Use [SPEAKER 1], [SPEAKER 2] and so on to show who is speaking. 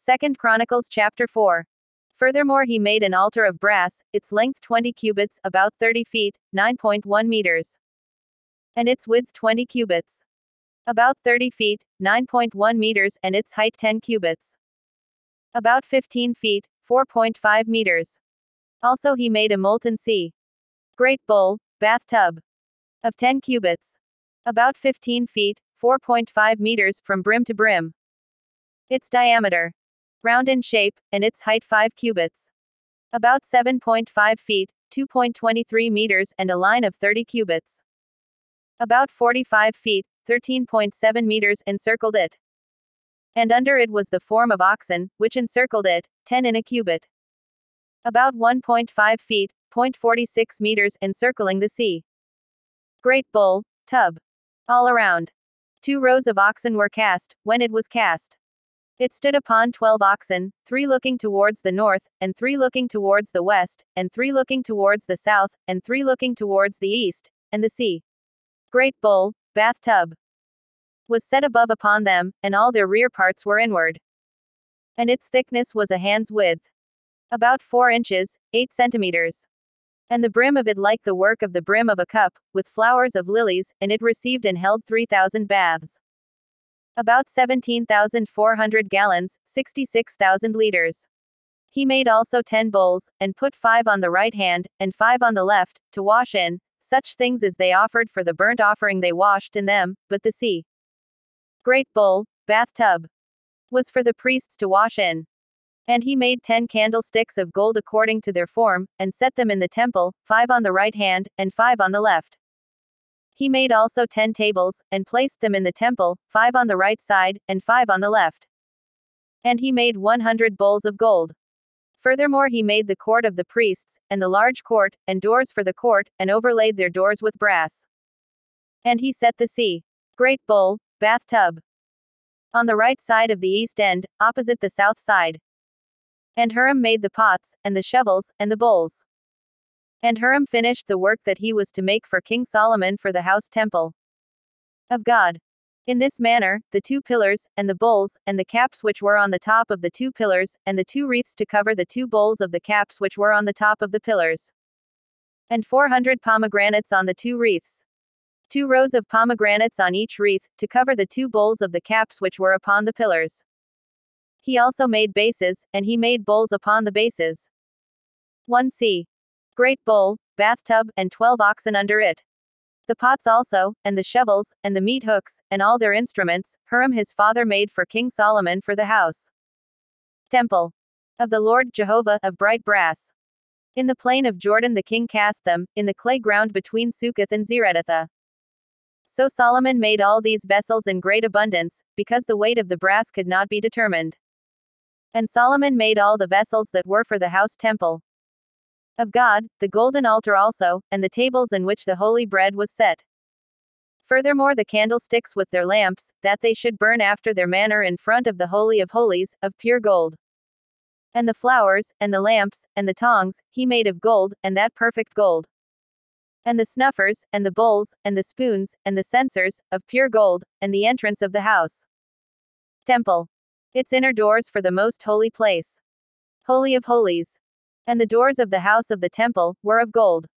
[SPEAKER 1] 2 Chronicles chapter 4. Furthermore, he made an altar of brass, its length 20 cubits, about 30 feet, 9.1 meters. And its width 20 cubits, about 30 feet, 9.1 meters, and its height 10 cubits, about 15 feet, 4.5 meters. Also he made a molten sea, great bowl, bathtub, of 10 cubits, about 15 feet, 4.5 meters, from brim to brim. Its diameter, round in shape, and its height 5 cubits, about 7.5 feet, 2.23 meters, and a line of 30 cubits, about 45 feet, 13.7 meters, encircled it. And under it was the form of oxen, which encircled it, 10 in a cubit, about 1.5 feet, 0.46 meters, encircling the sea. Great bowl, tub, all around. 2 rows of oxen were cast, when it was cast. It stood upon 12 oxen, 3 looking towards the north, and 3 looking towards the west, and 3 looking towards the south, and 3 looking towards the east, and the sea. Great bowl, bathtub, was set above upon them, and all their rear parts were inward. And its thickness was a hand's width, about 4 inches, 8 centimeters. And the brim of it like the work of the brim of a cup, with flowers of lilies, and it received and held 3,000 baths, about 17,400 gallons, 66,000 liters. He made also 10 bowls, and put 5 on the right hand, and 5 on the left, to wash in, such things as they offered for the burnt offering they washed in them, but the sea. Great bowl, bathtub, was for the priests to wash in. And he made 10 candlesticks of gold according to their form, and set them in the temple, 5 on the right hand, and 5 on the left. He made also 10 tables, and placed them in the temple, 5 on the right side, and 5 on the left. And he made 100 bowls of gold. Furthermore he made the court of the priests, and the large court, and doors for the court, and overlaid their doors with brass. And he set the sea, great bowl, bathtub, on the right side of the east end, opposite the south side. And Huram made the pots, and the shovels, and the bowls. And Huram finished the work that he was to make for King Solomon for the house temple of God. In this manner, the 2 pillars, and the bowls, and the caps which were on the top of the 2 pillars, and the 2 wreaths to cover the 2 bowls of the caps which were on the top of the pillars. And 400 pomegranates on the 2 wreaths. 2 rows of pomegranates on each wreath, to cover the 2 bowls of the caps which were upon the pillars. He also made bases, and he made bowls upon the bases. 1c. Great bowl, bathtub, and 12 oxen under it. The pots also, and the shovels, and the meat hooks, and all their instruments, Huram his father made for King Solomon for the house temple of the Lord Jehovah, of bright brass. In the plain of Jordan the king cast them, in the clay ground between Succoth and Zeredath. So Solomon made all these vessels in great abundance, because the weight of the brass could not be determined. And Solomon made all the vessels that were for the house temple of God, the golden altar also, and the tables in which the holy bread was set. Furthermore the candlesticks with their lamps, that they should burn after their manner in front of the Holy of Holies, of pure gold. And the flowers, and the lamps, and the tongs, he made of gold, and that perfect gold. And the snuffers, and the bowls, and the spoons, and the censers, of pure gold, and the entrance of the house temple, its inner doors for the most holy place, Holy of Holies, and the doors of the house of the temple, were of gold.